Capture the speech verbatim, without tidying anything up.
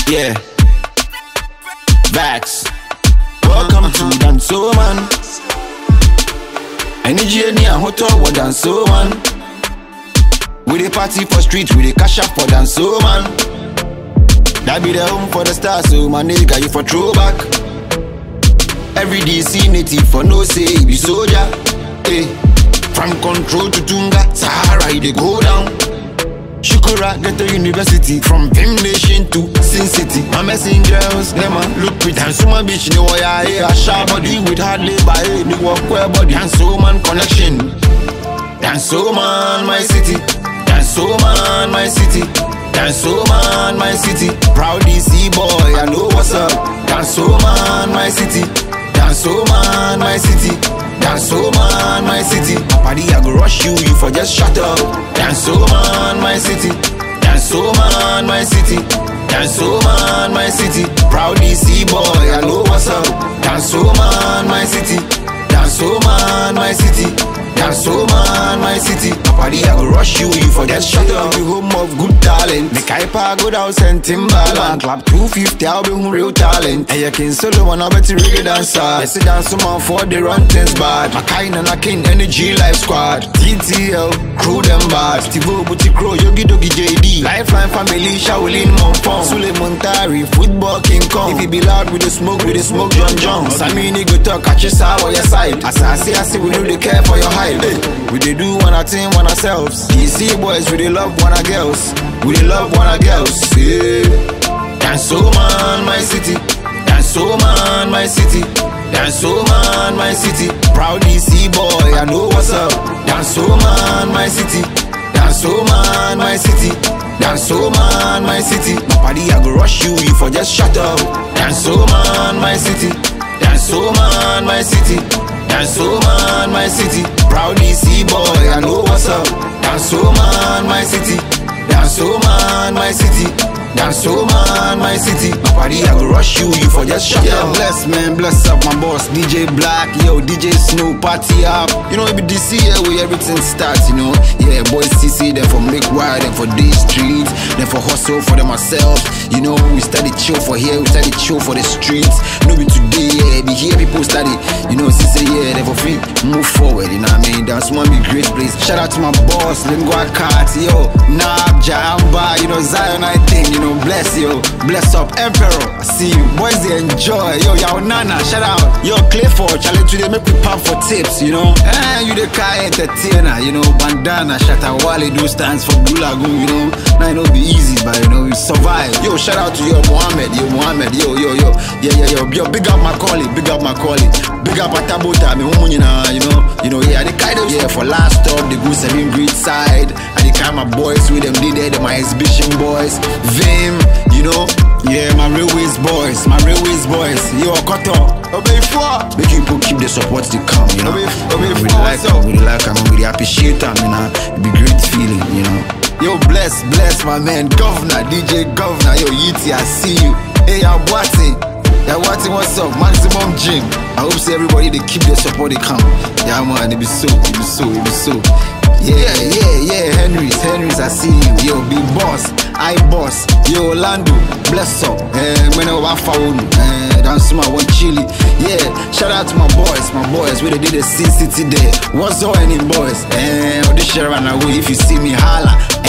Yeah. Vax. Welcome to Danso Man. Energy ni a hotel wa Danso Man. We dey party for street, we dey cash up for Danso Man. That be the home for the stars, so my nigga you for throwback. Every D C native for no say he be soldier. Hey. From Control to Tunga, Sahara they go down. Shukura get to university, from Vim Nation to Sin City. My messing girls, them a look pretty. And so my bitch, no way I hear a sharp body with hard labor, the walk where body. And so man connection. And so man my city. And so man my city. And so man my city. Proud D C boy, I know what's up. And so man my city. And so man my city. Danso Man, my city. Party, I go rush you, you for just shut up. Danso Man, my city. Danso Man, my city. Danso Man, my city. Proud D C boy, I know what's up. Danso Man, my city. Danso Man, my city. Danso Man, my city. Party, I go rush you, you for just shut up. The home of good talent. Make I go down and Timbaland. Clap two fifty, I'll be who real talent. And you can solo one, I'll bet you reggae dancer. I sit down someone for the run things bad. My kind and I can energy life squad. T T L, crew them bad. Steve-O, Booty Crow, Yogi Dogi J D. Lifeline family, Shaolin Monfong. Sule Montari, football King Kong. If he be loud with the smoke, with the smoke John Jones. I mean, he go talk, catch your sour on your side. As I say, I say, we really care for your hype. Hey. We dey do one a thing, one ourselves. D C boys, we dey love one a girls. We dey love one a girls. Yeah. Danso Man, my city. Danso Man, my city. Danso Man, my city. Proud D C boy, I know what's up. Danso Man, my city. Danso Man, my city. Danso Man, my city. My party, I go rush you, you for just shut up. Danso Man, my city. Danso Man, my city. Danso Man, my city. Proud D C boy, I know what's up. Danso Man, my city. Danso Man, my city. Danso Man, my city. My party, I go rush you, you for just shut yeah, up. Bless man, bless up my boss, D J Black, yo, D J Snow, party up. You know, it be D C here where everything starts, you know. Yeah, boys C C, then for make wide, then for these streets, then for hustle for them ourselves. You know, we study chill for here, we study chill for the streets. No be today, yeah, be here people study. You know, C C, yeah, then for free, move forward, you know what I mean? That's one big great place. Shout out to my boss, Lingua Cat, yo, Nab, Jamba, you know, Zion, I think, you know, bless yo, bless up, Emperor. I see you, boys they enjoy. Yo, yo, Nana, shout out. Yo, Clifford, challenge today, make we pop for tips, you know. Eh, you the car entertainer, you know. Bandana, Shatawale, do stands for Gulagu, you know. Now it no be easy, but you know, we survive. Yo, shout out to yo, Mohammed, yo, Mohammed, yo, yo, yo, yeah, yeah, yo, yo, big up my calling, big up my calling, big up Atabota, me woman, you know, you know, you know, yeah, the kind of, yeah, for last stop, the good seven great side, and the kind of boys with them did there, my exhibition boys, Vim, you know, yeah, my railways boys, my railways boys, yo, Koto, obey for, make people keep the support to come, you know, obey, obey we like them, we like them, we appreciate them, you know, it be great feeling, you know. Yo, bless, bless my man, Governor, D J Governor, yo, Yiti, I see you, hey, I'm watching. Yeah, what's up? Maximum Gym. I hope say everybody they keep their support, they come. Yeah, man, it be so, it be so, it be so. Yeah, yeah, yeah, Henrys, Henrys, I see you. Yo, big boss, I boss. Yo, Orlando, bless up. Eh, when I found eh, dance my one chili. Yeah, shout out to my boys, my boys. Where they did the Sin City there. What's all any boys? Eh, this share run away. If you see me, holla.